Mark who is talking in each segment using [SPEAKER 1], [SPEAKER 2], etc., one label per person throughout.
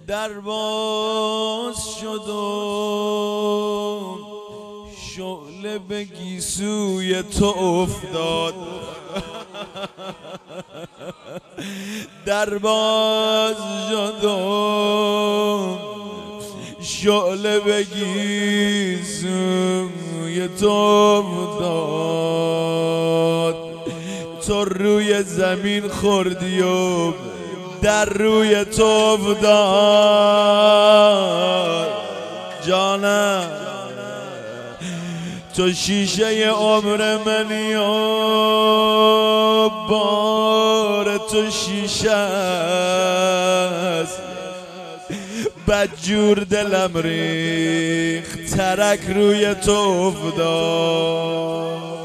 [SPEAKER 1] در باز شد و شعله به گیسوی تو افتاد. در باز شد و شعله به گیسوی تو افتاد. تو روی زمین خوردی و در روی تو افتاد. جانم تو شیشه عمر منی و بار تو شیشه است. بدجور دلم ریخت ترک روی تو افتاد.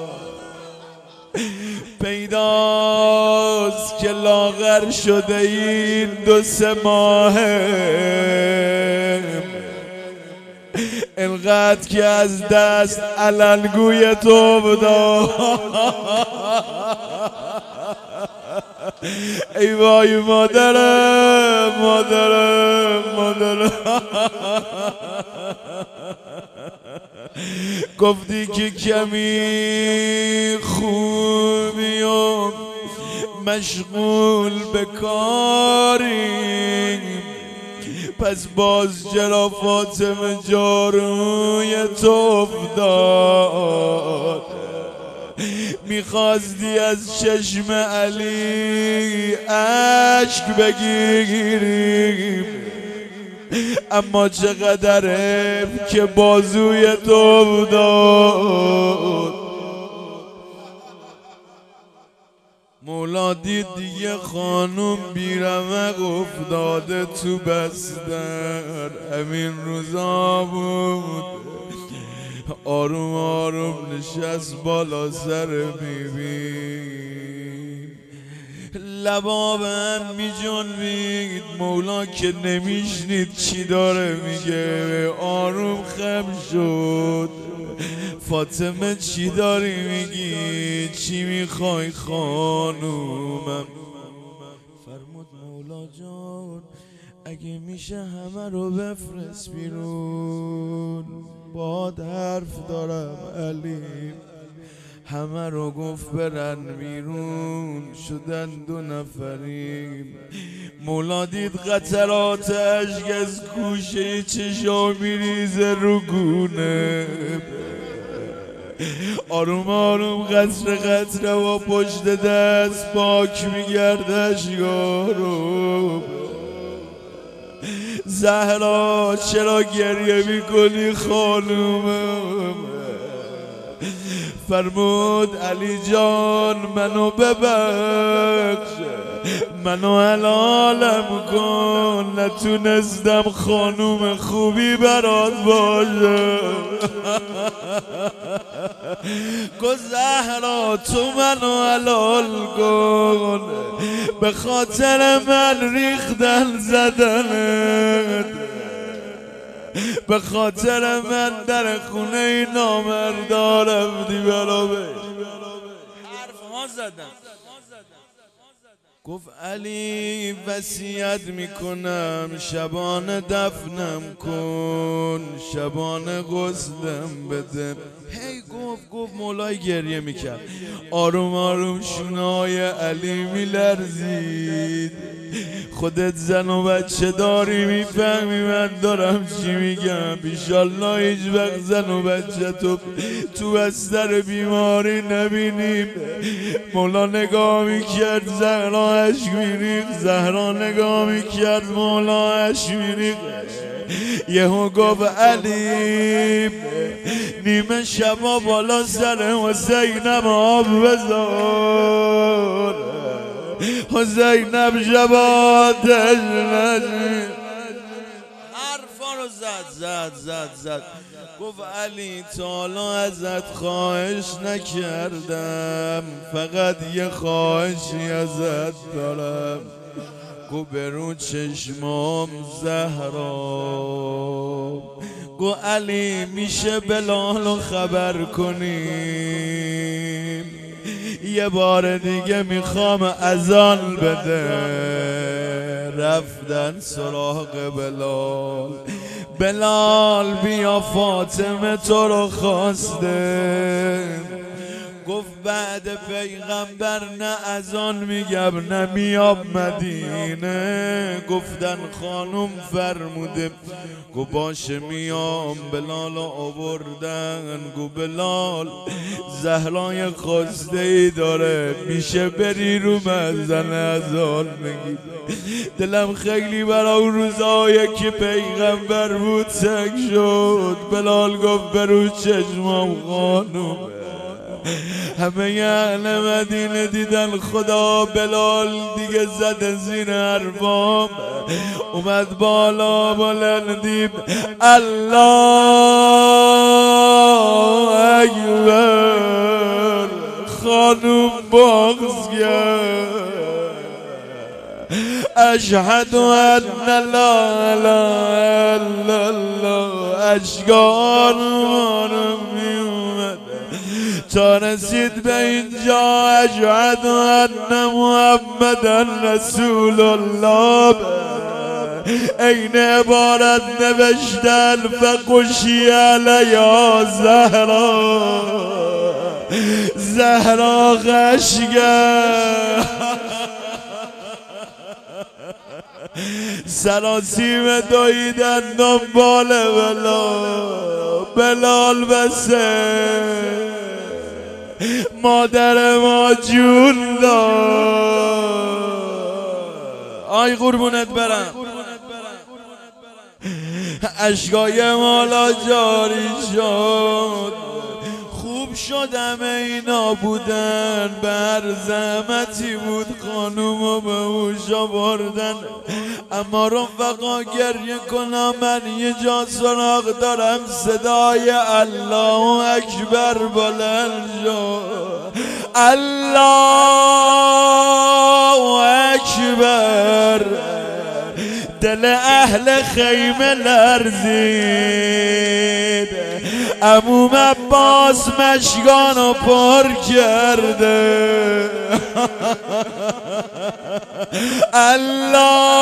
[SPEAKER 1] پیداست که لاغر شده این 2-3 ماهه، انقدر که از دست علنگوی تو افتاد. ای وای مادرم مادرم مادرم. گفتی که کمی خوبی و مشغول به کاری، پس باز چرا فاطمه جاروی تو افتاد. میخواستی از چشم علی اشک بگیری، اما چقدره که بازوی تو افتاد. مولا دید دیگه خانوم بیرمق افتاده تو بستر. همین روزا بود آروم آروم نشست بالا سر بیبی، لبابم می جنبید. مولا که نمیشنید چی داره میگه، آروم خم شد. فاطمه چی داری میگی؟ چی میخوای خانومم؟ فرمود مولا جان اگه میشه همه رو بفرست بیرون، باد حرف دارم علی. همه رو گفت برن بیرون، شدن 2 نفریم. مولا دید قطرات اشک از گوشه چشام میریزه رو گونه. آروم آروم قطره قطره و پشت دست پاک میگرده اشکارو. زهرا چرا گریه میکنی خانومم؟ فرمود علی جان منو ببخش، منو حلالم کن، نتونستم خانوم خوبی برات باشه. گفت زهرا تو منو حلال کن، به خاطر من ریختن زدنت، به خاطر من در خونه نامردا رفتی برابر حرف ها زدم. گفت علی وصیت میکنم شبانه دفنم کن، شبانه غسلم بده. هی گفت مولای گریه میکرد. آروم آروم شونه‌های علی میلرزید. خودت زن و بچه داری میفهمی من دارم چی میگم؟ ایشالله هیچ وقت زن و بچه تو بستر بیماری نبینیم. مولا نگاه میکرد زهرا اشک میریخت، زهرا نگاه میکرد مولا اشک میریخت. یهو گفت علی نیمه شبا بالا سر حسینم آب بذار، حسینم شباتش نجمی. حرفا رو زد. گفت علی تا حالا ازت خواهش نکردم، فقط یه خواهشی ازت دارم. گو برو چشمام زهرا. گو علی میشه بلالو خبر کنیم، یه بار دیگه میخوام اذان بده. رفتن سراغ بلال. بلال بیا فاطمه تو رو خواسته. گفت بعد پیغمبر نه از آن میگم نه میاب مدینه. گفتن خانم فرموده. گو باشه میام. بلال آوردن. گو بلال زهرای خواسته ای داره، میشه بری رو مزن از آن بگی. دلم خیلی برای اون روزایی که پیغمبر بود تنگ شد. بلال گفت برو چشمام خانم. همه اهل مدینه دیدن خدا. بلال دیگه زده زیر ارباب، اومد بالا بلندیم الله اکبر. خانوم بغض کرد. اشهد ان لا اله الا الله. اشکار میومد تا رسید به اینجا. اشهد ان محمدا رسول الله. این عبارت نوشتن فقشی علیها زهرا. زهرا غشگه سراسیم دویدن دنبال بلال. بلال بسه مادر ما جون داد. آی قربونت برم. اشکای مالا جاری شد. خوب شدم اینا بودن. بر زحمتی بود خانومو به هوش آوردن. اما رفقا گریه کنم من یه جا سراغ دارم. صدای الله اکبر بلند شد. الله اکبر. دل اهل خیمه لرزید. عموم عباس مشگانو پر کرده. الله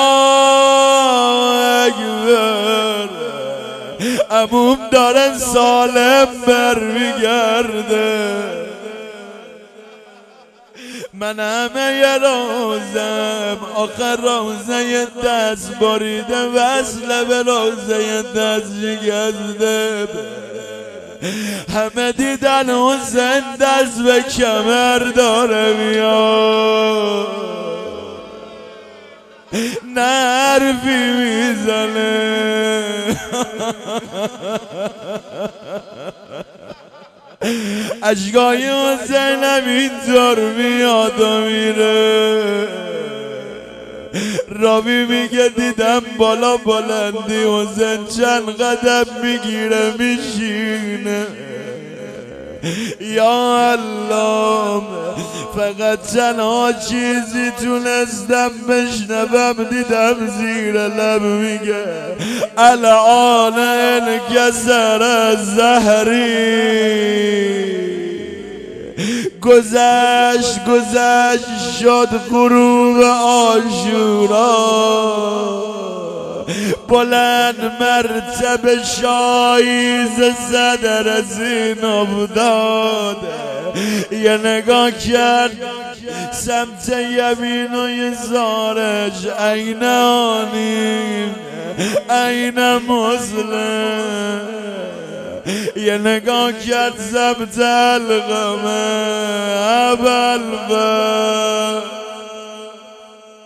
[SPEAKER 1] اکبر. عموم داره سالم برمیگرده. من همه یه روزم آخر روزه دست باریده. وصله به روزه دست شکسته. همه دیدن حسین دست به کمر داره میاد. نه حرفی میزنه. اشکای حسینم اینطور میاد و میره. راوی میگه دیدم بالا بلندی حسین چند قدم میگیره میشینه. یا الله فقط تنها چیزی تونستم بشنوم دیدم زیر لب میگه الان انکسر الظهری. گذشت شد غروب عاشورا. بلند مرتبه شایز صدر زین افتاد. یه نگاه کرد سمت یمین و یسارش. عین آنیم عین مسلم. یه نگاه کرد سمت القمه ابوالفضل.